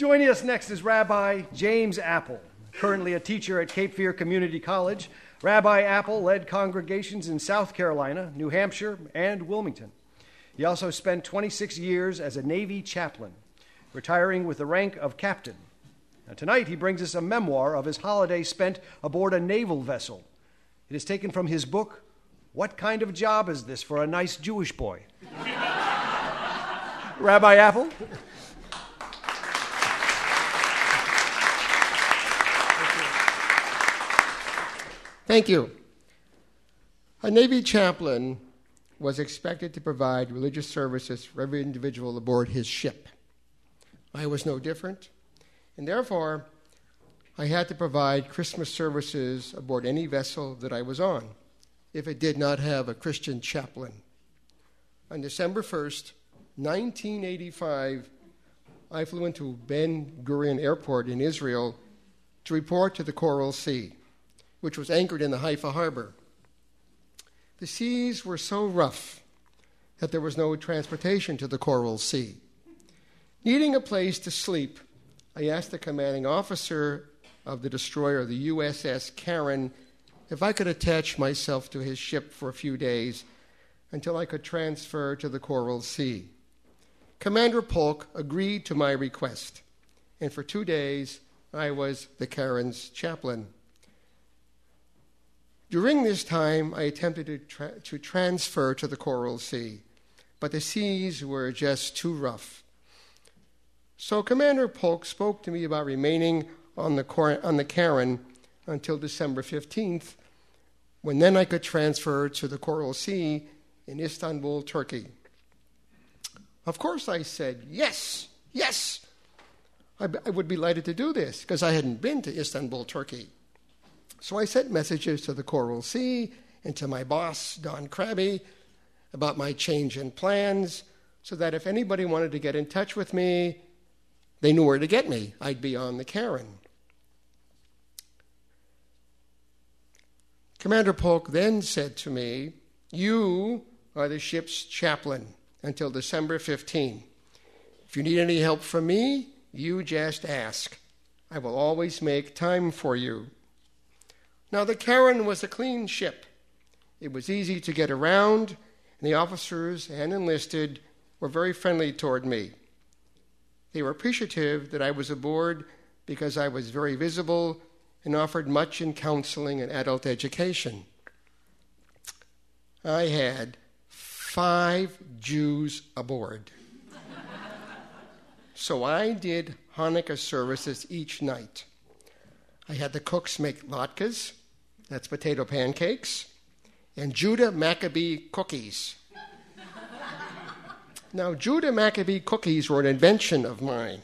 Joining us next is Rabbi James Apple, currently a teacher at Cape Fear Community College. Rabbi Apple led congregations in South Carolina, New Hampshire, and Wilmington. He also spent 26 years as a Navy chaplain, retiring with the rank of captain. Now, tonight he brings us a memoir of his holiday spent aboard a naval vessel. It is taken from his book, What Kind of Job Is This for a Nice Jewish Boy? Rabbi Apple. Thank you. A Navy chaplain was expected to provide religious services for every individual aboard his ship. I was no different, and therefore I had to provide Christmas services aboard any vessel that I was on, if it did not have a Christian chaplain. On December 1st, 1985, I flew into Ben Gurion Airport in Israel to report to the Coral Sea, which was anchored in the Haifa harbor. The seas were so rough that there was no transportation to the Coral Sea. Needing a place to sleep, I asked the commanding officer of the destroyer, the USS Karen, if I could attach myself to his ship for a few days until I could transfer to the Coral Sea. Commander Polk agreed to my request, and for 2 days I was the Karen's chaplain. During this time, I attempted to transfer to the Coral Sea, but the seas were just too rough. So Commander Polk spoke to me about remaining on the Karen until December 15th, when then I could transfer to the Coral Sea in Istanbul, Turkey. Of course, I said, yes. I would be delighted to do this, because I hadn't been to Istanbul, Turkey. So I sent messages to the Coral Sea and to my boss, Don Krabby, about my change in plans, so that if anybody wanted to get in touch with me, they knew where to get me. I'd be on the Karen. Commander Polk then said to me, you are the ship's chaplain until December 15. If you need any help from me, you just ask. I will always make time for you. Now, the Karen was a clean ship. It was easy to get around, and the officers and enlisted were very friendly toward me. They were appreciative that I was aboard because I was very visible and offered much in counseling and adult education. I had 5 Jews aboard. So I did Hanukkah services each night. I had the cooks make latkes, that's potato pancakes, and Judah Maccabee cookies. Now, Judah Maccabee cookies were an invention of mine.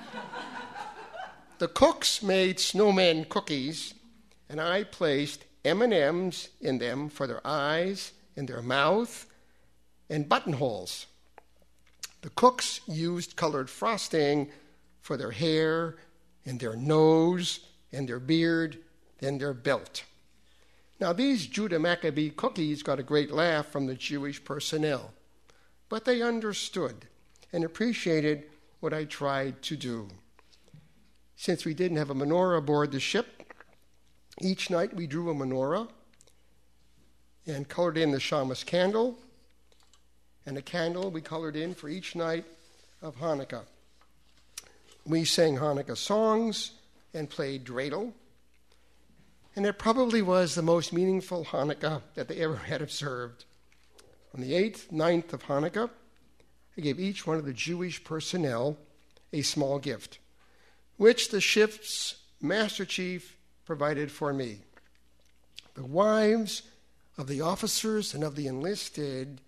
The cooks made snowman cookies, and I placed M&Ms in them for their eyes and their mouth and buttonholes. The cooks used colored frosting for their hair and their nose and their beard and their belt. Now, these Judah Maccabee cookies got a great laugh from the Jewish personnel, but they understood and appreciated what I tried to do. Since we didn't have a menorah aboard the ship, each night we drew a menorah and colored in the Shamas candle, and a candle we colored in for each night of Hanukkah. We sang Hanukkah songs and played dreidel, and it probably was the most meaningful Hanukkah that they ever had observed. On the 8th, 9th of Hanukkah, I gave each one of the Jewish personnel a small gift, which the ship's master chief provided for me. The wives of the officers and of the enlisted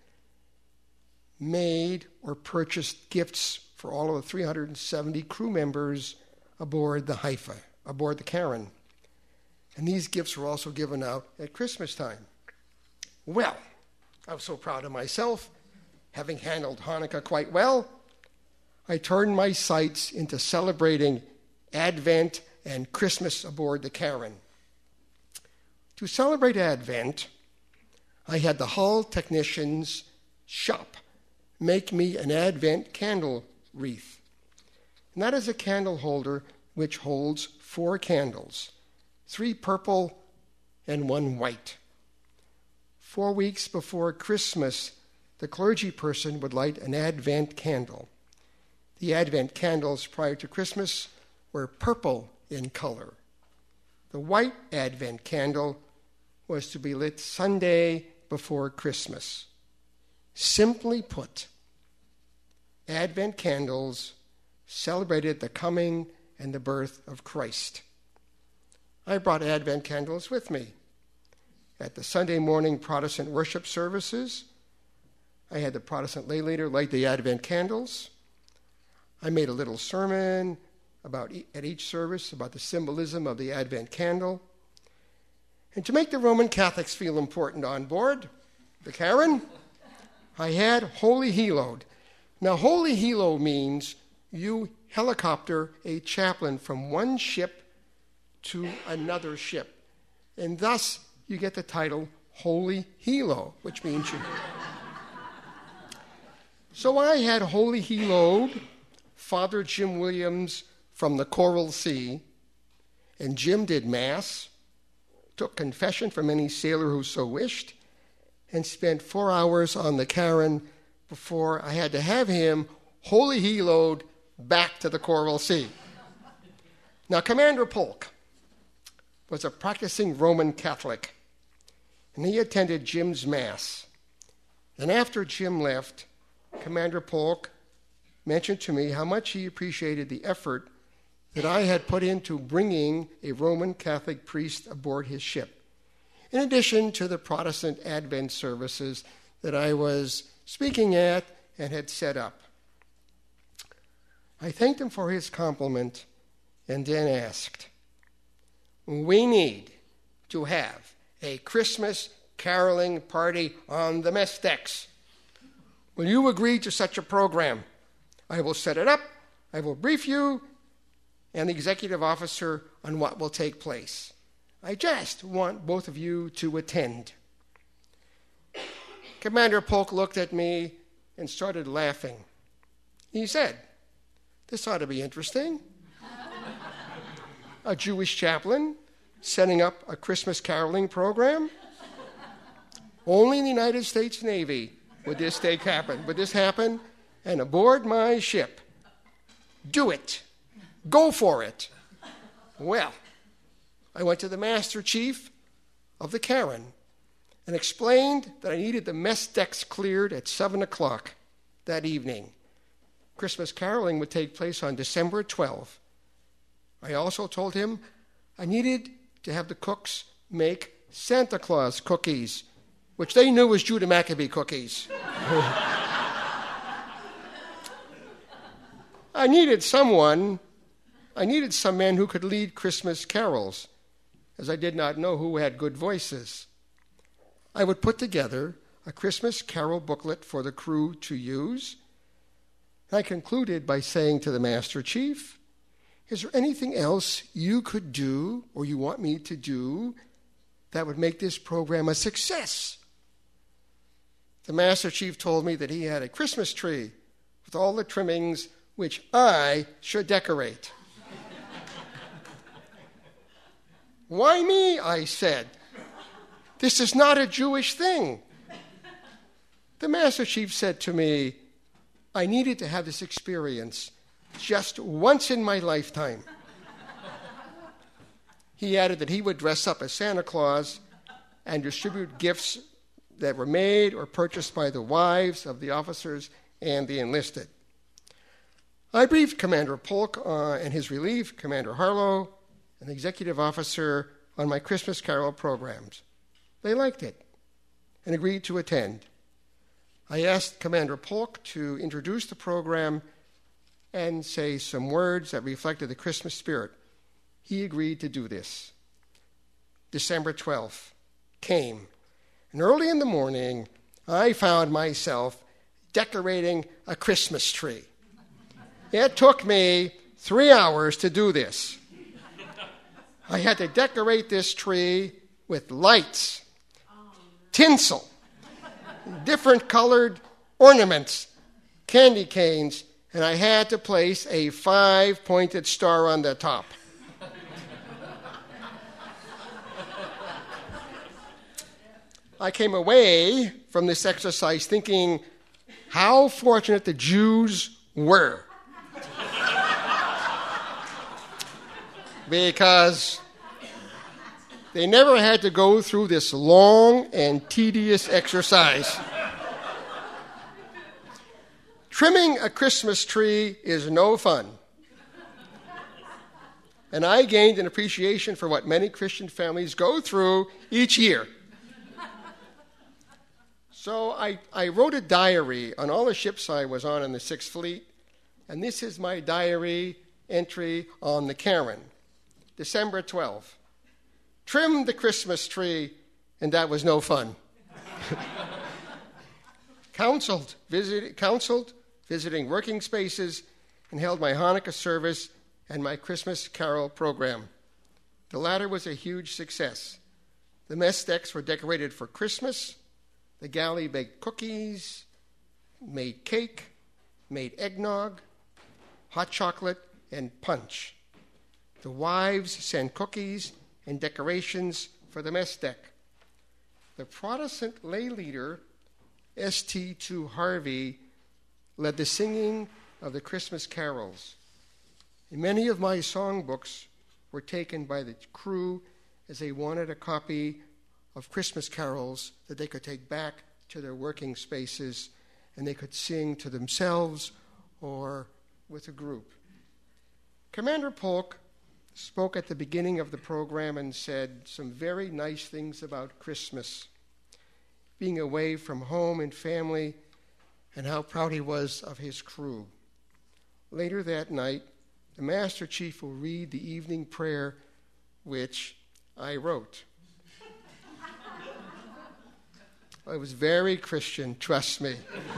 made or purchased gifts for all of the 370 crew members aboard the Haifa, aboard the Karen. And these gifts were also given out at Christmas time. Well, I was so proud of myself, having handled Hanukkah quite well. I turned my sights into celebrating Advent and Christmas aboard the Karen. To celebrate Advent, I had the Hull technicians shop make me an Advent candle wreath. And that is a candle holder which holds 4 candles, 3 purple and 1 white. 4 weeks before Christmas, the clergy person would light an Advent candle. The Advent candles prior to Christmas were purple in color. The white Advent candle was to be lit Sunday before Christmas. Simply put, Advent candles celebrated the coming and the birth of Christ. I brought Advent candles with me. At the Sunday morning Protestant worship services, I had the Protestant lay leader light the Advent candles. I made a little sermon at each service about the symbolism of the Advent candle. And to make the Roman Catholics feel important on board the Karen, I had Holy Helo. Now, Holy Helo means you helicopter a chaplain from one ship to another ship. And thus, you get the title Holy Helo, which means you... So I had Holy Helo'd Father Jim Williams from the Coral Sea, and Jim did Mass, took confession from any sailor who so wished, and spent 4 hours on the Karen before I had to have him Holy Helo'd back to the Coral Sea. Now, Commander Polk was a practicing Roman Catholic, and he attended Jim's Mass. And after Jim left, Commander Polk mentioned to me how much he appreciated the effort that I had put into bringing a Roman Catholic priest aboard his ship, in addition to the Protestant Advent services that I was speaking at and had set up. I thanked him for his compliment and then asked, "We need to have a Christmas caroling party on the mess decks. Will you agree to such a program? I will set it up, I will brief you and the executive officer on what will take place. I just want both of you to attend." Commander Polk looked at me and started laughing. He said, "This ought to be interesting. A Jewish chaplain setting up a Christmas caroling program? Only in the United States Navy would this happen, and aboard my ship. Do it. Go for it." Well, I went to the Master Chief of the Karen and explained that I needed the mess decks cleared at 7 o'clock that evening. Christmas caroling would take place on December 12th. I also told him I needed to have the cooks make Santa Claus cookies, which they knew was Judah Maccabee cookies. I needed some men who could lead Christmas carols, as I did not know who had good voices. I would put together a Christmas carol booklet for the crew to use. I concluded by saying to the Master Chief, "Is there anything else you could do or you want me to do that would make this program a success?" The Master Chief told me that he had a Christmas tree with all the trimmings which I should decorate. "Why me?" I said. "This is not a Jewish thing." The Master Chief said to me, "I needed to have this experience just once in my lifetime." He added that he would dress up as Santa Claus and distribute gifts that were made or purchased by the wives of the officers and the enlisted. I briefed Commander Polk and his relief, Commander Harlow, and the executive officer on my Christmas carol programs. They liked it and agreed to attend. I asked Commander Polk to introduce the program and say some words that reflected the Christmas spirit. He agreed to do this. December 12th came, and early in the morning, I found myself decorating a Christmas tree. It took me 3 hours to do this. I had to decorate this tree with lights, tinsel, different colored ornaments, candy canes, and I had to place a 5-pointed star on the top. I came away from this exercise thinking how fortunate the Jews were. Because they never had to go through this long and tedious exercise. Trimming a Christmas tree is no fun. And I gained an appreciation for what many Christian families go through each year. So I wrote a diary on all the ships I was on in the Sixth Fleet, and this is my diary entry on the Karen. December 12. Trimmed the Christmas tree, and that was no fun. Counseled, visiting working spaces, and held my Hanukkah service and my Christmas carol program. The latter was a huge success. The mess decks were decorated for Christmas. The galley baked cookies, made cake, made eggnog, hot chocolate, and punch. The wives sent cookies and decorations for the mess deck. The Protestant lay leader, St. Harvey, led the singing of the Christmas carols. And many of my songbooks were taken by the crew as they wanted a copy of Christmas carols that they could take back to their working spaces and they could sing to themselves or with a group. Commander Polk spoke at the beginning of the program and said some very nice things about Christmas, being away from home and family, and how proud he was of his crew. Later that night, the Master Chief will read the evening prayer, which I wrote. I was very Christian, trust me.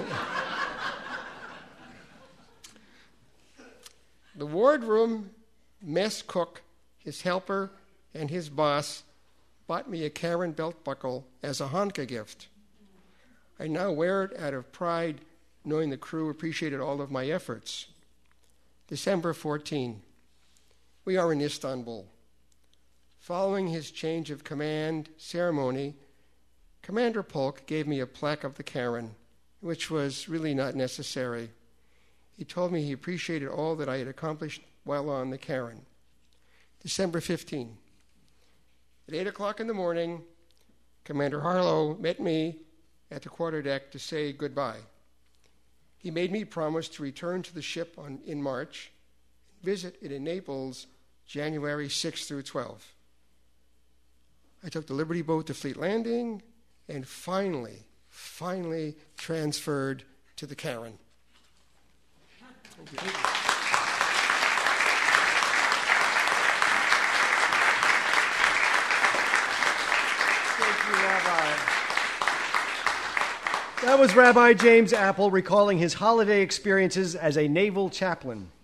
The wardroom mess cook, his helper, and his boss bought me a Karen belt buckle as a Hanukkah gift. I now wear it out of pride, knowing the crew appreciated all of my efforts. December 14. We are in Istanbul. Following his change of command ceremony, Commander Polk gave me a plaque of the Karen, which was really not necessary. He told me he appreciated all that I had accomplished while on the Karen. December 15. At 8 o'clock in the morning, Commander Harlow met me at the quarterdeck to say goodbye. He made me promise to return to the ship in March, visit it in Naples, January 6 through 12. I took the Liberty boat to Fleet Landing and finally transferred to the Karen. Thank you. Thank you, Rabbi. That was Rabbi James Apple recalling his holiday experiences as a naval chaplain.